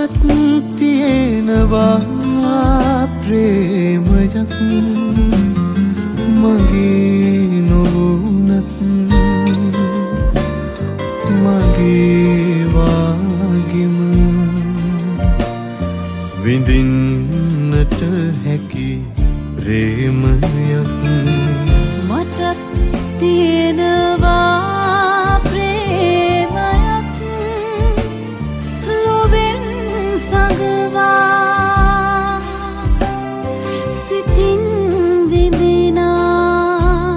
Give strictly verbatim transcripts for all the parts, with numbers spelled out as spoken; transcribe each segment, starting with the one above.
මටත් තියෙනවා ප්‍රේමයක් මගේ නොවුනත් මගේ වාගෙම විඳින්නට හැකි ප්‍රේමයක් මටත් තියෙනවා ප්‍රේමයක් ලොවෙන් සඟවා සිතින් විඳිනා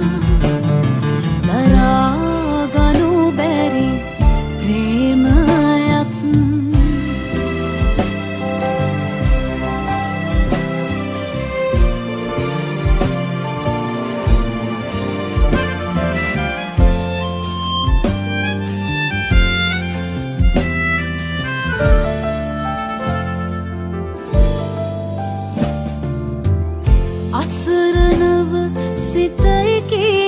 දරාගනු බැරි ප්‍රේමයක් අසරණව සිතයි කී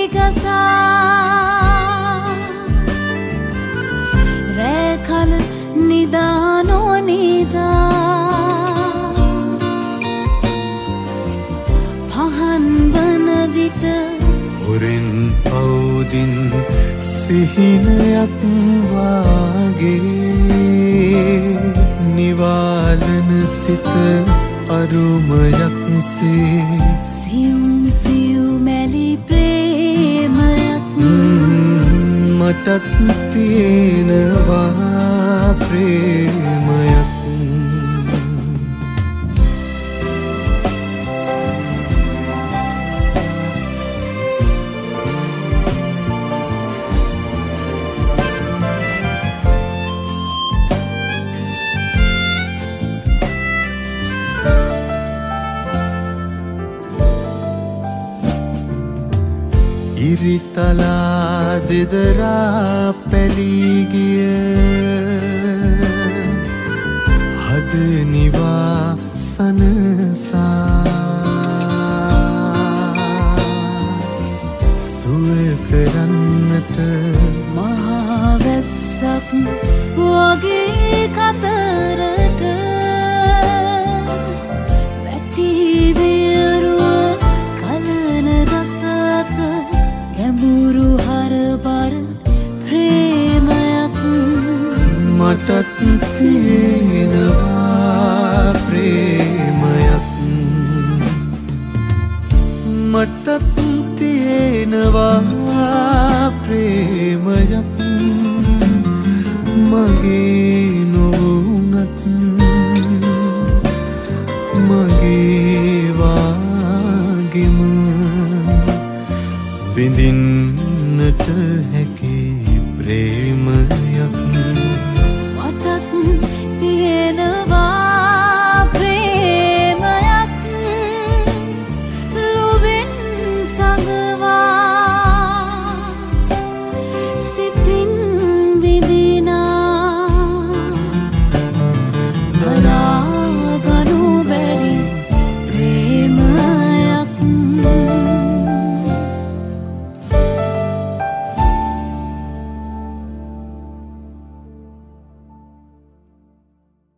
ගසා රෑ කල නිදා නොනිදා පහන් වන විට හොරෙන් පවුදින් සිහිනයක් වාගේ නිවාලන සිත අරුමයක් සේ සියුම් සියුමැලි ප්‍රේමයක් මටත් තියෙනවා ප්‍රේමයක් ඉරිතලා දෙදරා පැලී ගිය හද නිවා සනසා සුව කරන්නට මහා වැස්සක් වගේ කතරට වැටි වියරුව කලන රසත ගැඹුරු හරබර ප්‍රේමයක් මටත් තියෙනවා ප්‍රේමයක් මටත් තියෙනවා ප්‍රේමයක් මගේ නොවුනත් මගේ වාගෙම විඳින්නට හැකි ප්‍රේමයක්